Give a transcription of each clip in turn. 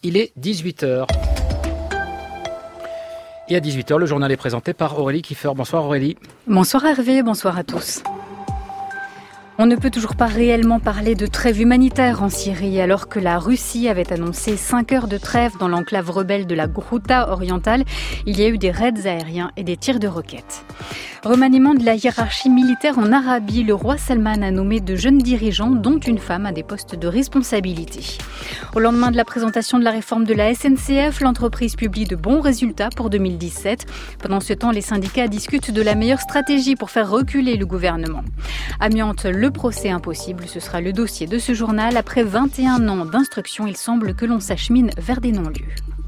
il est 18h. Et à 18h, le journal est présenté par Aurélie Kiefer. Bonsoir Aurélie. Bonsoir Hervé, bonsoir à tous. On ne peut toujours pas réellement parler de trêve humanitaire en Syrie alors que la Russie avait annoncé 5 heures de trêve dans l'enclave rebelle de la Ghouta orientale. Il y a eu des raids aériens et des tirs de roquettes. Remaniement de la hiérarchie militaire en Arabie, le roi Salman a nommé de jeunes dirigeants, dont une femme, à des postes de responsabilité. Au lendemain de la présentation de la réforme de la SNCF, l'entreprise publie de bons résultats pour 2017. Pendant ce temps, les syndicats discutent de la meilleure stratégie pour faire reculer le gouvernement. Amiante, le procès impossible, ce sera le dossier de ce journal. Après 21 ans d'instruction, il semble que l'on s'achemine vers des non-lieux.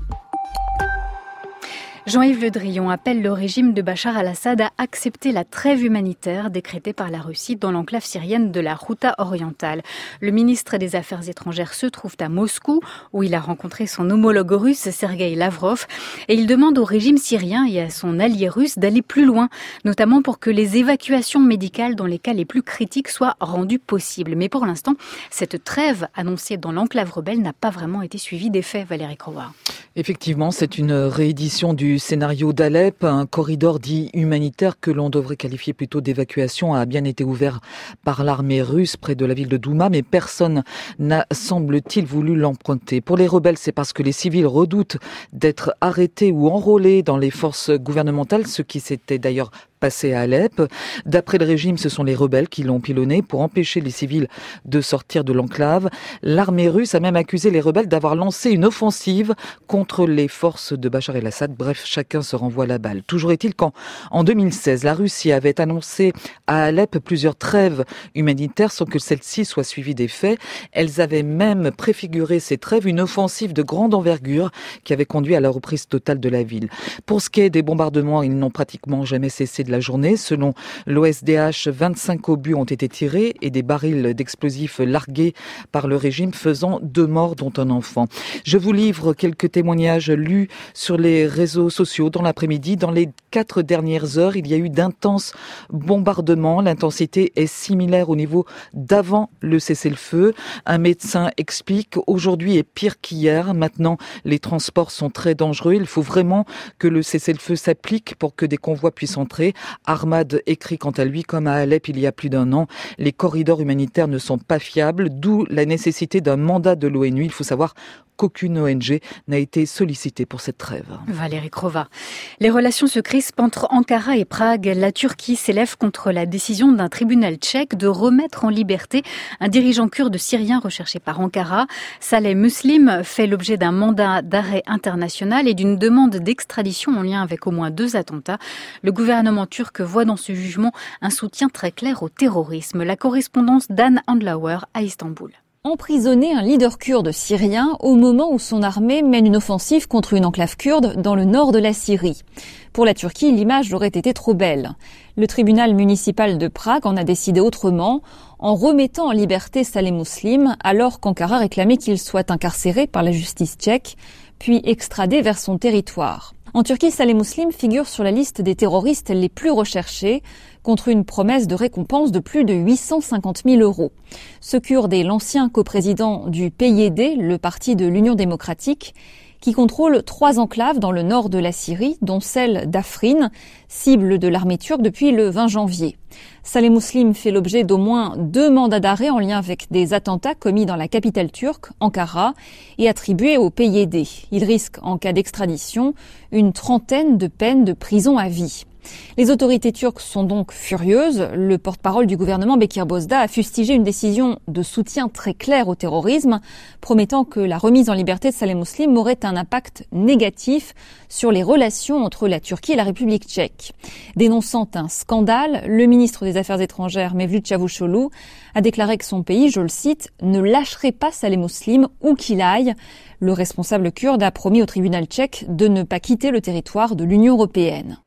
Jean-Yves Le Drian appelle le régime de Bachar al-Assad à accepter la trêve humanitaire décrétée par la Russie dans l'enclave syrienne de la Ghouta orientale. Le ministre des Affaires étrangères se trouve à Moscou, où il a rencontré son homologue russe, Sergueï Lavrov, et il demande au régime syrien et à son allié russe d'aller plus loin, notamment pour que les évacuations médicales dans les cas les plus critiques soient rendues possibles. Mais pour l'instant, cette trêve annoncée dans l'enclave rebelle n'a pas vraiment été suivie d'effet, Valérie Croward. Effectivement, c'est une réédition du scénario d'Alep. Un corridor dit humanitaire que l'on devrait qualifier plutôt d'évacuation a bien été ouvert par l'armée russe près de la ville de Douma, mais personne n'a, semble-t-il, voulu l'emprunter. Pour les rebelles, c'est parce que les civils redoutent d'être arrêtés ou enrôlés dans les forces gouvernementales, ce qui s'était d'ailleurs passé à Alep. D'après le régime, ce sont les rebelles qui l'ont pilonné pour empêcher les civils de sortir de l'enclave. L'armée russe a même accusé les rebelles d'avoir lancé une offensive contre les forces de Bachar el-Assad. Bref, chacun se renvoie la balle. Toujours est-il qu'en 2016, la Russie avait annoncé à Alep plusieurs trêves humanitaires sans que celles-ci soient suivies des faits. Elles avaient même préfiguré ces trêves une offensive de grande envergure qui avait conduit à la reprise totale de la ville. Pour ce qui est des bombardements, ils n'ont pratiquement jamais cessé de la journée. Selon l'OSDH, 25 obus ont été tirés et des barils d'explosifs largués par le régime, faisant 2 morts dont un enfant. Je vous livre quelques témoignages lus sur les réseaux sociaux dans l'après-midi. Dans les 4 dernières heures, il y a eu d'intenses bombardements. L'intensité est similaire au niveau d'avant le cessez-le-feu. Un médecin explique: aujourd'hui est pire qu'hier. Maintenant, les transports sont très dangereux. Il faut vraiment que le cessez-le-feu s'applique pour que des convois puissent entrer. Ahmad écrit quant à lui: comme à Alep il y a plus d'1 an, les corridors humanitaires ne sont pas fiables, d'où la nécessité d'un mandat de l'ONU. Il faut savoir qu'aucune ONG n'a été sollicitée pour cette trêve. Valérie Croward. Les relations se crispent entre Ankara et Prague. La Turquie s'élève contre la décision d'un tribunal tchèque de remettre en liberté un dirigeant kurde syrien recherché par Ankara. Saleh Muslim fait l'objet d'un mandat d'arrêt international et d'une demande d'extradition en lien avec au moins 2 attentats. Le gouvernement turc voit dans ce jugement un soutien très clair au terrorisme. La correspondance d'Anne Andlauer à Istanbul. Emprisonner un leader kurde syrien au moment où son armée mène une offensive contre une enclave kurde dans le nord de la Syrie. Pour la Turquie, l'image aurait été trop belle. Le tribunal municipal de Prague en a décidé autrement, en remettant en liberté Saleh Muslim, alors qu'Ankara réclamait qu'il soit incarcéré par la justice tchèque, puis extradé vers son territoire. En Turquie, Saleh Muslim figure sur la liste des terroristes les plus recherchés, contre une promesse de récompense de plus de 850 000 €. Ce Kurde est l'ancien coprésident du PYD, le parti de l'Union démocratique, qui contrôle 3 enclaves dans le nord de la Syrie, dont celle d'Afrin, cible de l'armée turque depuis le 20 janvier. Saleh Muslim fait l'objet d'au moins 2 mandats d'arrêt en lien avec des attentats commis dans la capitale turque, Ankara, et attribués au PYD. Il risque, en cas d'extradition, une 30aine de peines de prison à vie. Les autorités turques sont donc furieuses. Le porte-parole du gouvernement, Bekir Bozdağ, a fustigé une décision de soutien très clair au terrorisme, promettant que la remise en liberté de Saleh Muslim aurait un impact négatif sur les relations entre la Turquie et la République tchèque. Dénonçant un scandale, le ministre des Affaires étrangères, Mevlut Çavuşoğlu, a déclaré que son pays, je le cite, ne lâcherait pas Saleh Muslim où qu'il aille. Le responsable kurde a promis au tribunal tchèque de ne pas quitter le territoire de l'Union européenne.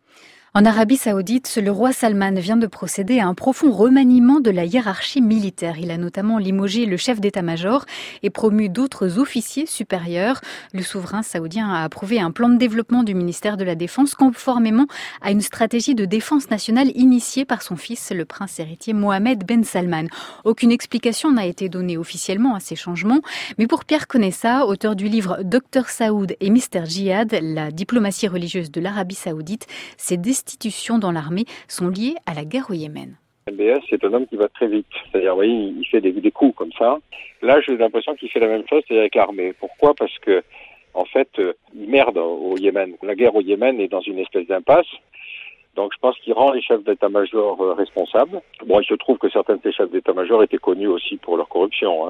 En Arabie Saoudite, le roi Salman vient de procéder à un profond remaniement de la hiérarchie militaire. Il a notamment limogé le chef d'état-major et promu d'autres officiers supérieurs. Le souverain saoudien a approuvé un plan de développement du ministère de la Défense conformément à une stratégie de défense nationale initiée par son fils, le prince héritier Mohamed Ben Salman. Aucune explication n'a été donnée officiellement à ces changements, mais pour Pierre Conessa, auteur du livre Dr Saoud et Mr Djihad, la diplomatie religieuse de l'Arabie Saoudite, ces destitutions dans l'armée sont liées à la guerre au Yémen. MBS, c'est un homme qui va très vite. C'est-à-dire, vous voyez, il fait des coups comme ça. Là, j'ai l'impression qu'il fait la même chose, c'est-à-dire avec l'armée. Pourquoi ? Parce que, en fait, il merde au Yémen. La guerre au Yémen est dans une espèce d'impasse. Donc, je pense qu'il rend les chefs d'état-major responsables. Bon, il se trouve que certains de ces chefs d'état-major étaient connus aussi pour leur corruption.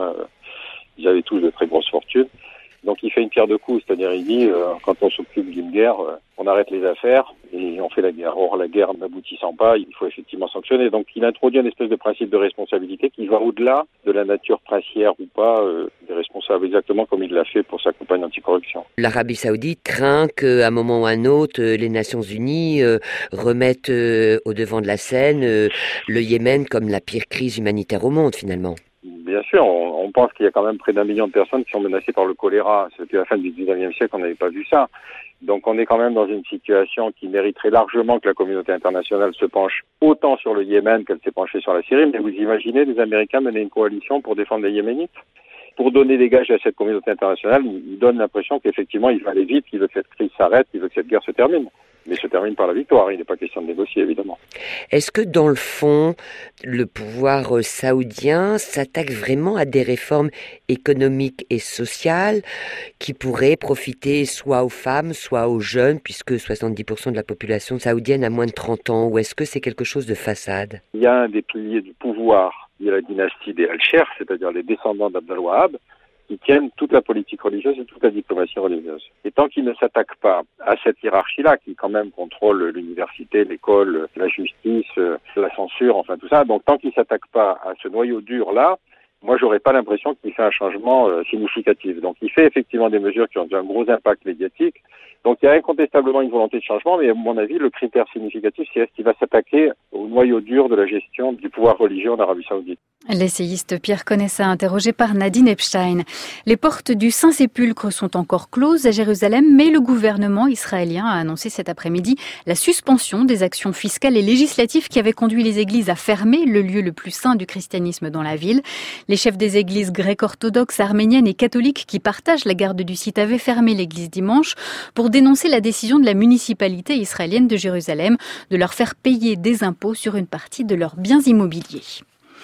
Ils avaient tous de très grosses fortunes. Donc il fait une pierre deux coups, c'est-à-dire il dit quand on s'occupe d'une guerre, on arrête les affaires et on fait la guerre. Or la guerre n'aboutissant pas, il faut effectivement sanctionner. Donc il introduit une espèce de principe de responsabilité qui va au-delà de la nature princière ou pas des responsables, exactement comme il l'a fait pour sa campagne anticorruption. L'Arabie Saoudite craint qu'à un moment ou à un autre, les Nations Unies remettent au devant de la scène le Yémen comme la pire crise humanitaire au monde finalement. Bien sûr, on pense qu'il y a quand même près d'1 million de personnes qui sont menacées par le choléra. Depuis la fin du 19e siècle, on n'avait pas vu ça. Donc on est quand même dans une situation qui mériterait largement que la communauté internationale se penche autant sur le Yémen qu'elle s'est penchée sur la Syrie. Mais vous imaginez les Américains mener une coalition pour défendre les Yéménites ? Pour donner des gages à cette communauté internationale, il donne l'impression qu'effectivement il va aller vite, qu'il veut que cette crise s'arrête, qu'il veut que cette guerre se termine. Mais se termine par la victoire, il n'est pas question de négocier évidemment. Est-ce que dans le fond, le pouvoir saoudien s'attaque vraiment à des réformes économiques et sociales qui pourraient profiter soit aux femmes, soit aux jeunes, puisque 70% de la population saoudienne a moins de 30 ans, ou est-ce que c'est quelque chose de façade ? Il y a un des piliers du pouvoir, il y a la dynastie des Al-Sher, c'est-à-dire les descendants d'Abd al-Wahhab, qui tiennent toute la politique religieuse et toute la diplomatie religieuse. Et tant qu'ils ne s'attaquent pas à cette hiérarchie-là, qui quand même contrôle l'université, l'école, la justice, la censure, enfin tout ça, donc tant qu'ils ne s'attaquent pas à ce noyau dur-là, moi j'aurais pas l'impression qu'il fait un changement significatif. Donc il fait effectivement des mesures qui ont un gros impact médiatique. Donc il y a incontestablement une volonté de changement, mais à mon avis, le critère significatif, c'est est-ce qu'il va s'attaquer au noyau dur de la gestion du pouvoir religieux en Arabie Saoudite. L'essayiste Pierre Conessa, interrogé par Nadine Epstein. Les portes du Saint-Sépulcre sont encore closes à Jérusalem, mais le gouvernement israélien a annoncé cet après-midi la suspension des actions fiscales et législatives qui avaient conduit les églises à fermer le lieu le plus saint du christianisme dans la ville. Les chefs des églises grecques orthodoxes, arméniennes et catholiques qui partagent la garde du site avaient fermé l'église dimanche pour dénoncer la décision de la municipalité israélienne de Jérusalem de leur faire payer des impôts sur une partie de leurs biens immobiliers.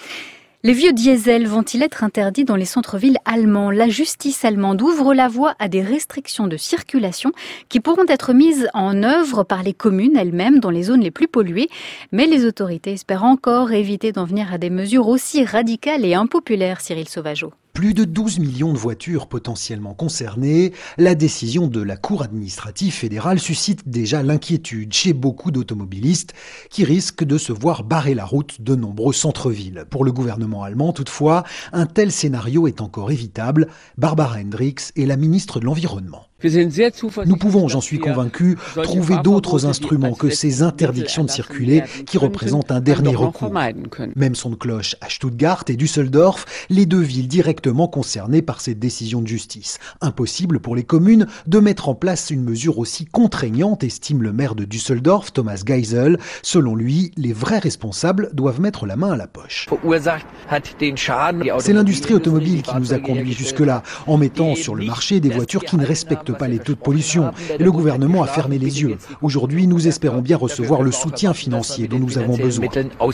Les vieux diesels vont-ils être interdits dans les centres-villes allemands ? La justice allemande ouvre la voie à des restrictions de circulation qui pourront être mises en œuvre par les communes elles-mêmes dans les zones les plus polluées. Mais les autorités espèrent encore éviter d'en venir à des mesures aussi radicales et impopulaires, Cyril Sauvageau. Plus de 12 millions de voitures potentiellement concernées, la décision de la Cour administrative fédérale suscite déjà l'inquiétude chez beaucoup d'automobilistes qui risquent de se voir barrer la route de nombreux centres-villes. Pour le gouvernement allemand, toutefois, un tel scénario est encore évitable. Barbara Hendricks est la ministre de l'Environnement. Nous pouvons, j'en suis convaincu, trouver d'autres instruments que ces interdictions de circuler qui représentent un dernier recours. Même son de cloche à Stuttgart et Düsseldorf, les deux villes directement concernées par cette décision de justice. Impossible pour les communes de mettre en place une mesure aussi contraignante, estime le maire de Düsseldorf, Thomas Geisel. Selon lui, les vrais responsables doivent mettre la main à la poche. C'est l'industrie automobile qui nous a conduits jusque-là, en mettant sur le marché des voitures qui ne respectent pas les taux de pollution. Et le gouvernement a fermé les yeux. Aujourd'hui, nous espérons bien recevoir le soutien financier dont nous avons besoin.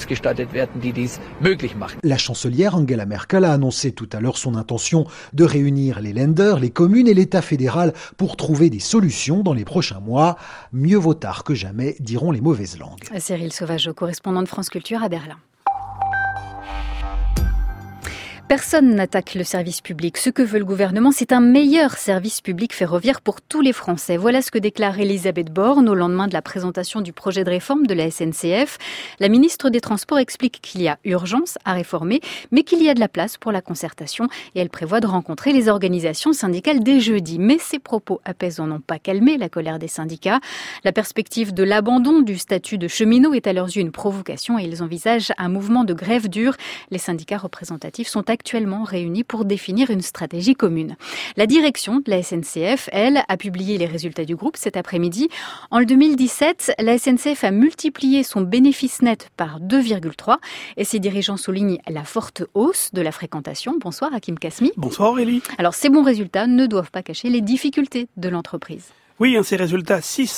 La chancelière Angela Merkel a annoncé tout à l'heure son intention de réunir les Länder, les communes et l'État fédéral pour trouver des solutions dans les prochains mois. Mieux vaut tard que jamais, diront les mauvaises langues. Cyril Sauvageau, correspondant de France Culture à Berlin. Personne n'attaque le service public. Ce que veut le gouvernement, c'est un meilleur service public ferroviaire pour tous les Français. Voilà ce que déclare Elisabeth Borne au lendemain de la présentation du projet de réforme de la SNCF. La ministre des Transports explique qu'il y a urgence à réformer, mais qu'il y a de la place pour la concertation et elle prévoit de rencontrer les organisations syndicales dès jeudi. Mais ces propos apaisants n'ont pas calmé la colère des syndicats. La perspective de l'abandon du statut de cheminot est à leurs yeux une provocation et ils envisagent un mouvement de grève dure. Les syndicats représentatifs sont actuellement réunis pour définir une stratégie commune. La direction de la SNCF, elle, a publié les résultats du groupe cet après-midi. En 2017, la SNCF a multiplié son bénéfice net par 2,3 et ses dirigeants soulignent la forte hausse de la fréquentation. Bonsoir Hakim Kasmi. Bonsoir Aurélie. Alors ces bons résultats ne doivent pas cacher les difficultés de l'entreprise. Oui, ces résultats,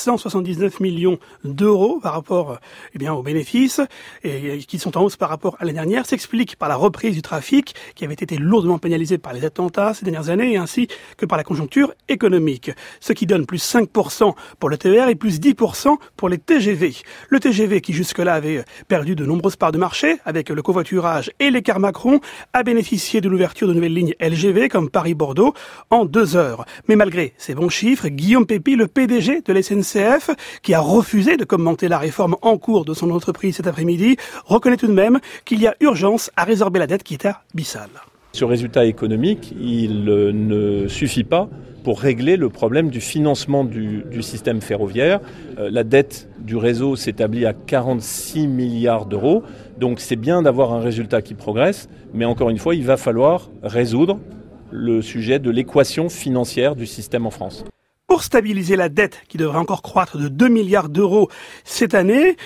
679 millions d'euros par rapport aux bénéfices, et qui sont en hausse par rapport à l'année dernière, s'expliquent par la reprise du trafic qui avait été lourdement pénalisé par les attentats ces dernières années, ainsi que par la conjoncture économique. Ce qui donne plus 5% pour le TER et plus 10% pour les TGV. Le TGV, qui jusque-là avait perdu de nombreuses parts de marché avec le covoiturage et l'écart Macron, a bénéficié de l'ouverture de nouvelles lignes LGV comme Paris-Bordeaux en 2 heures. Mais malgré ces bons chiffres, Guillaume Pépi, le PDG de la SNCF, qui a refusé de commenter la réforme en cours de son entreprise cet après-midi, reconnaît tout de même qu'il y a urgence à résorber la dette qui est abyssale. Ce résultat économique, il ne suffit pas pour régler le problème du financement du système ferroviaire. La dette du réseau s'établit à 46 milliards d'euros. Donc c'est bien d'avoir un résultat qui progresse, mais encore une fois, il va falloir résoudre le sujet de l'équation financière du système en France. Pour stabiliser la dette qui devrait encore croître de 2 milliards d'euros cette année,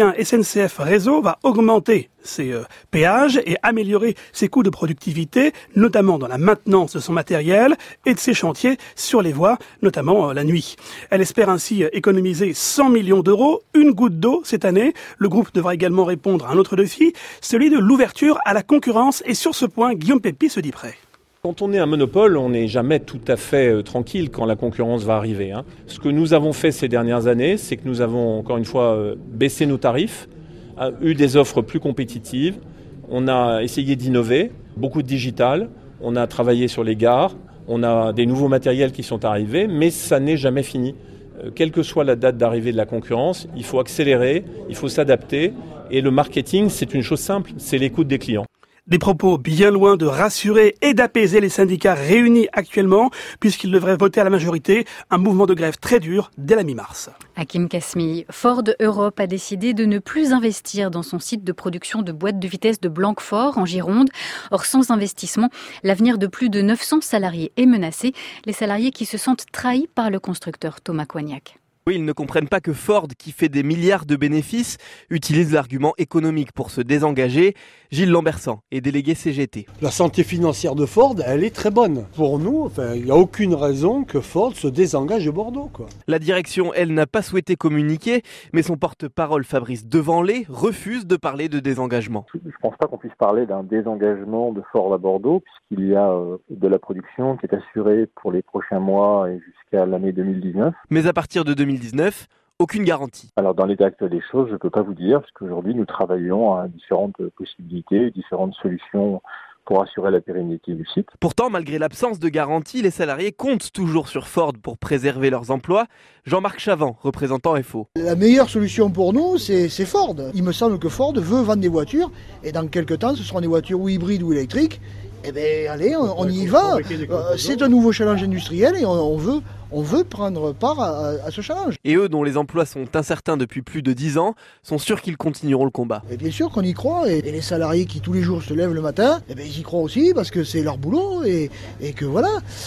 SNCF Réseau va augmenter ses péages et améliorer ses coûts de productivité, notamment dans la maintenance de son matériel et de ses chantiers sur les voies, notamment la nuit. Elle espère ainsi économiser 100 millions d'euros, une goutte d'eau cette année. Le groupe devra également répondre à un autre défi, celui de l'ouverture à la concurrence. Et sur ce point, Guillaume Pépi se dit prêt. Quand on est un monopole, on n'est jamais tout à fait tranquille quand la concurrence va arriver. Ce que nous avons fait ces dernières années, c'est que nous avons encore une fois baissé nos tarifs, eu des offres plus compétitives, on a essayé d'innover, beaucoup de digital, on a travaillé sur les gares, on a des nouveaux matériels qui sont arrivés, mais ça n'est jamais fini. Quelle que soit la date d'arrivée de la concurrence, il faut accélérer, il faut s'adapter et le marketing, c'est une chose simple, c'est l'écoute des clients. Des propos bien loin de rassurer et d'apaiser les syndicats réunis actuellement, puisqu'ils devraient voter à la majorité un mouvement de grève très dur dès la mi-mars. Hakim Kasmi, Ford Europe a décidé de ne plus investir dans son site de production de boîtes de vitesse de Blanquefort en Gironde. Or, sans investissement, l'avenir de plus de 900 salariés est menacé. Les salariés qui se sentent trahis par le constructeur Thomas Coignac. Oui, ils ne comprennent pas que Ford, qui fait des milliards de bénéfices, utilise l'argument économique pour se désengager. Gilles Lambersan est délégué CGT. La santé financière de Ford, elle est très bonne. Pour nous, il n'y a aucune raison que Ford se désengage de Bordeaux, La direction, elle, n'a pas souhaité communiquer, mais son porte-parole Fabrice Devanlé refuse de parler de désengagement. Je ne pense pas qu'on puisse parler d'un désengagement de Ford à Bordeaux, puisqu'il y a de la production qui est assurée pour les prochains mois et jusqu'à l'année 2019. Mais à partir de 2019, aucune garantie. Alors dans l'état actuel des choses, je ne peux pas vous dire, parce qu'aujourd'hui nous travaillons à différentes possibilités, différentes solutions pour assurer la pérennité du site. Pourtant, malgré l'absence de garantie, les salariés comptent toujours sur Ford pour préserver leurs emplois. Jean-Marc Chavant, représentant FO. La meilleure solution pour nous, c'est Ford. Il me semble que Ford veut vendre des voitures, et dans quelques temps, ce seront des voitures ou hybrides ou électriques. Allez, on y va. C'est un nouveau challenge industriel et on veut prendre part à ce challenge. Et eux, dont les emplois sont incertains depuis plus de 10 ans, sont sûrs qu'ils continueront le combat. Et bien sûr qu'on y croit. Et les salariés qui tous les jours se lèvent le matin, ils y croient aussi parce que c'est leur boulot et que voilà.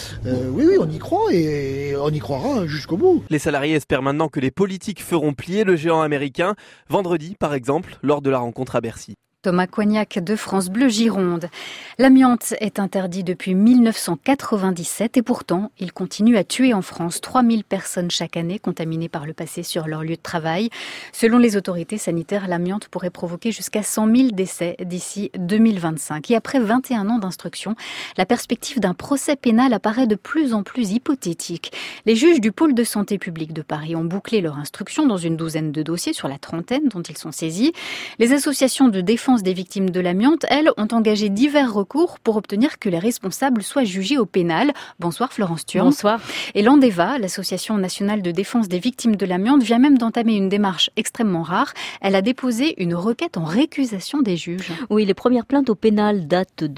Oui, on y croit et on y croira jusqu'au bout. Les salariés espèrent maintenant que les politiques feront plier le géant américain. Vendredi, par exemple, lors de la rencontre à Bercy. Thomas Coignac de France Bleu Gironde. L'amiante est interdit depuis 1997 et pourtant, il continue à tuer en France 3000 personnes chaque année contaminées par le passé sur leur lieu de travail. Selon les autorités sanitaires, l'amiante pourrait provoquer jusqu'à 100 000 décès d'ici 2025. Et après 21 ans d'instruction, la perspective d'un procès pénal apparaît de plus en plus hypothétique. Les juges du pôle de santé publique de Paris ont bouclé leur instruction dans une douzaine de dossiers sur la trentaine dont ils sont saisis. Les associations de défense défense des victimes de l'amiante, elles, ont engagé divers recours pour obtenir que les responsables soient jugés au pénal. Bonsoir Florence Thurm. Bonsoir. Et l'Andeva, l'Association nationale de défense des victimes de l'amiante, vient même d'entamer une démarche extrêmement rare. Elle a déposé une requête en récusation des juges. Oui, les premières plaintes au pénal datent de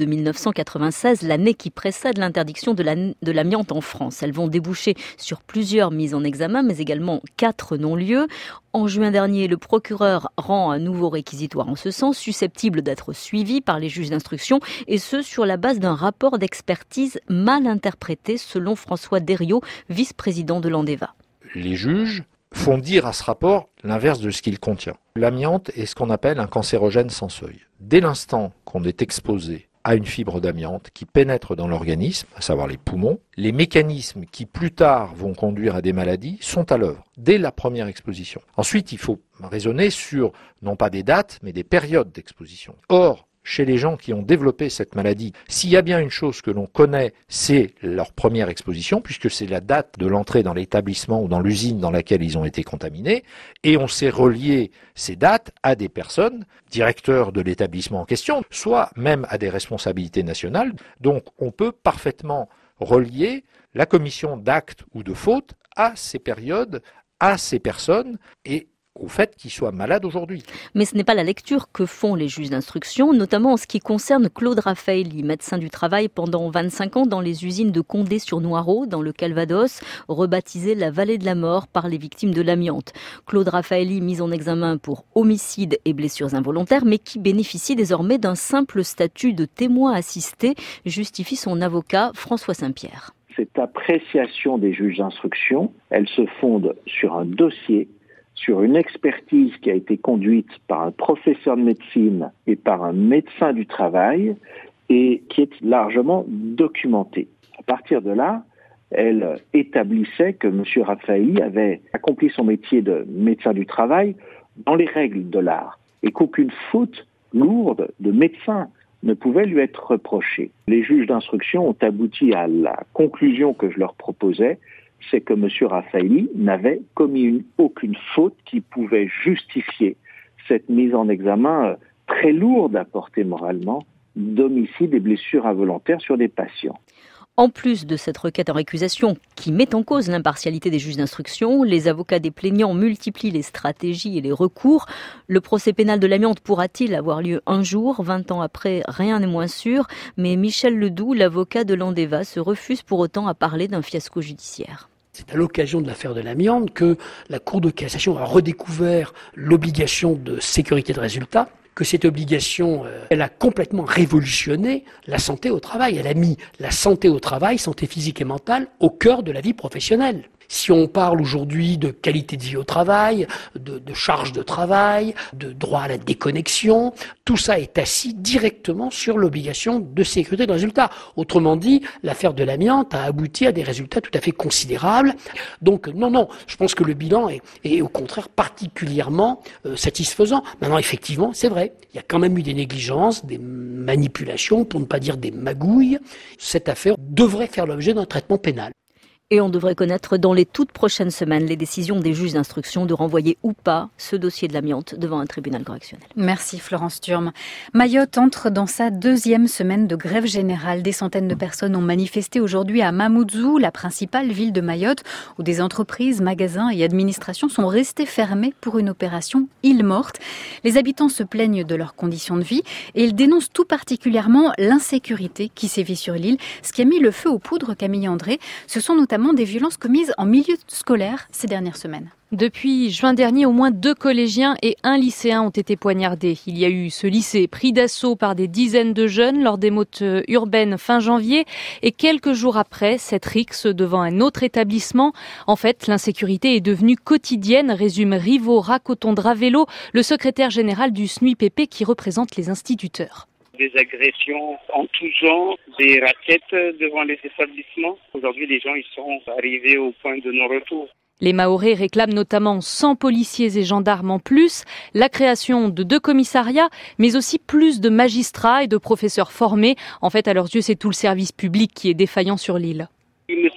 1996, l'année qui précède l'interdiction de l'amiante en France. Elles vont déboucher sur plusieurs mises en examen, mais également 4 non-lieux. En juin dernier, le procureur rend un nouveau réquisitoire en ce sens, susceptible d'être suivi par les juges d'instruction, et ce sur la base d'un rapport d'expertise mal interprété, selon François Deriot, vice-président de l'Andeva. Les juges font dire à ce rapport l'inverse de ce qu'il contient. L'amiante est ce qu'on appelle un cancérogène sans seuil. Dès l'instant qu'on est exposé à une fibre d'amiante qui pénètre dans l'organisme, à savoir les poumons, les mécanismes qui plus tard vont conduire à des maladies sont à l'œuvre, dès la première exposition. Ensuite, il faut raisonner sur, non pas des dates, mais des périodes d'exposition. Or, chez les gens qui ont développé cette maladie, s'il y a bien une chose que l'on connaît, c'est leur première exposition, puisque c'est la date de l'entrée dans l'établissement ou dans l'usine dans laquelle ils ont été contaminés, et on s'est relié ces dates à des personnes, directeurs de l'établissement en question, soit même à des responsabilités nationales. Donc on peut parfaitement relier la commission d'actes ou de fautes à ces périodes, à ces personnes, et au fait qu'ils soient malades aujourd'hui. Mais ce n'est pas la lecture que font les juges d'instruction, notamment en ce qui concerne Claude Raffaelli, médecin du travail pendant 25 ans dans les usines de Condé-sur-Noireau, dans le Calvados, rebaptisée la vallée de la mort par les victimes de l'amiante. Claude Raffaelli, mis en examen pour homicide et blessures involontaires, mais qui bénéficie désormais d'un simple statut de témoin assisté, justifie son avocat François Saint-Pierre. Cette appréciation des juges d'instruction, elle se fonde sur un dossier, sur une expertise qui a été conduite par un professeur de médecine et par un médecin du travail et qui est largement documentée. À partir de là, elle établissait que M. Raffaelli avait accompli son métier de médecin du travail dans les règles de l'art et qu'aucune faute lourde de médecin ne pouvait lui être reprochée. Les juges d'instruction ont abouti à la conclusion que je leur proposais, c'est que M. Raffaelli n'avait commis aucune faute qui pouvait justifier cette mise en examen très lourde à porter moralement d'homicide et blessures involontaires sur des patients. En plus de cette requête en récusation qui met en cause l'impartialité des juges d'instruction, les avocats des plaignants multiplient les stratégies et les recours. Le procès pénal de l'amiante pourra-t-il avoir lieu un jour ? 20 ans après, rien n'est moins sûr. Mais Michel Ledoux, l'avocat de l'Andeva, se refuse pour autant à parler d'un fiasco judiciaire. C'est à l'occasion de l'affaire de l'amiante que la Cour de cassation a redécouvert l'obligation de sécurité de résultat, que cette obligation, elle a complètement révolutionné la santé au travail. Elle a mis la santé au travail, santé physique et mentale, au cœur de la vie professionnelle. Si on parle aujourd'hui de qualité de vie au travail, de charge de travail, de droit à la déconnexion, tout ça est assis directement sur l'obligation de sécurité de résultat. Autrement dit, l'affaire de l'amiante a abouti à des résultats tout à fait considérables. Donc non, je pense que le bilan est au contraire particulièrement satisfaisant. Maintenant, effectivement, c'est vrai, il y a quand même eu des négligences, des manipulations, pour ne pas dire des magouilles. Cette affaire devrait faire l'objet d'un traitement pénal. Et on devrait connaître dans les toutes prochaines semaines les décisions des juges d'instruction de renvoyer ou pas ce dossier de l'amiante devant un tribunal correctionnel. Merci Florence Thurm. Mayotte entre dans sa 2e semaine de grève générale. Des centaines de personnes ont manifesté aujourd'hui à Mamoudzou, la principale ville de Mayotte, où des entreprises, magasins et administrations sont restés fermés pour une opération île morte. Les habitants se plaignent de leurs conditions de vie et ils dénoncent tout particulièrement l'insécurité qui sévit sur l'île. Ce qui a mis le feu aux poudres, Camille André, ce sont notamment des violences commises en milieu scolaire ces dernières semaines. Depuis juin dernier, au moins 2 collégiens et 1 lycéen ont été poignardés. Il y a eu ce lycée pris d'assaut par des dizaines de jeunes lors d'émeutes urbaines fin janvier et quelques jours après, cette rixe devant un autre établissement. En fait, l'insécurité est devenue quotidienne, résume Rivo Racoton-Dravello, le secrétaire général du SNUIPP qui représente les instituteurs. Des agressions en tout genre, des raquettes devant les établissements. Aujourd'hui, les gens ils sont arrivés au point de non-retour. Les Mahorais réclament notamment 100 policiers et gendarmes en plus, la création de 2 commissariats, mais aussi plus de magistrats et de professeurs formés. En fait, à leurs yeux, c'est tout le service public qui est défaillant sur l'île. Il ne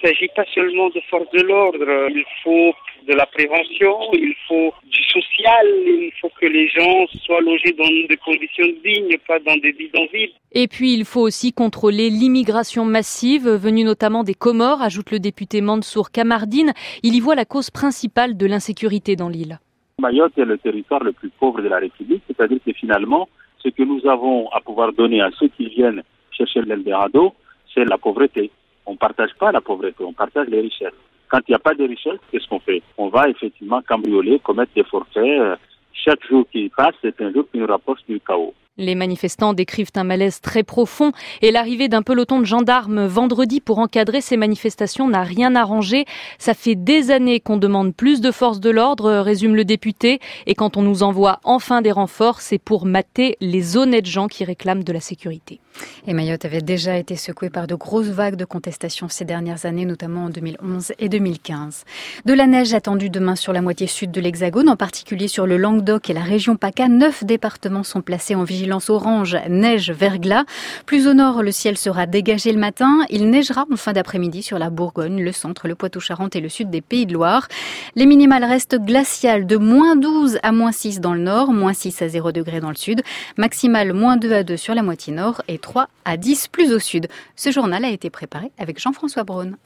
ne s'agit pas seulement de force de l'ordre. Il faut de la prévention, il faut du social, il faut que les gens soient logés dans des conditions dignes, pas dans des bidonvilles. Et puis il faut aussi contrôler l'immigration massive, venue notamment des Comores, ajoute le député Mansour Kamardine. Il y voit la cause principale de l'insécurité dans l'île. Mayotte est le territoire le plus pauvre de la République, c'est-à-dire que finalement, ce que nous avons à pouvoir donner à ceux qui viennent chercher l'Eldorado, c'est la pauvreté. On ne partage pas la pauvreté, on partage les richesses. Quand il n'y a pas de richesse, qu'est-ce qu'on fait? On va effectivement cambrioler, commettre des forfaits. Chaque jour qui passe, c'est un jour qui nous rapproche du chaos. Les manifestants décrivent un malaise très profond et l'arrivée d'un peloton de gendarmes vendredi pour encadrer ces manifestations n'a rien arrangé. Ça fait des années qu'on demande plus de forces de l'ordre, résume le député. Et quand on nous envoie enfin des renforts, c'est pour mater les honnêtes gens qui réclament de la sécurité. Et Mayotte avait déjà été secouée par de grosses vagues de contestation ces dernières années, notamment en 2011 et 2015. De la neige attendue demain sur la moitié sud de l'Hexagone, en particulier sur le Languedoc et la région PACA. 9 départements sont placés en vigilance orange, neige, verglas. Plus au nord, le ciel sera dégagé le matin. Il neigera en fin d'après-midi sur la Bourgogne, le centre, le Poitou-Charentes et le sud des Pays de Loire. Les minimales restent glaciales de -12 à -6 dans le nord, -6 à 0 degrés dans le sud. Maximale -2 à 2 sur la moitié nord et 3 à 10 plus au sud. Ce journal a été préparé avec Jean-François Braun.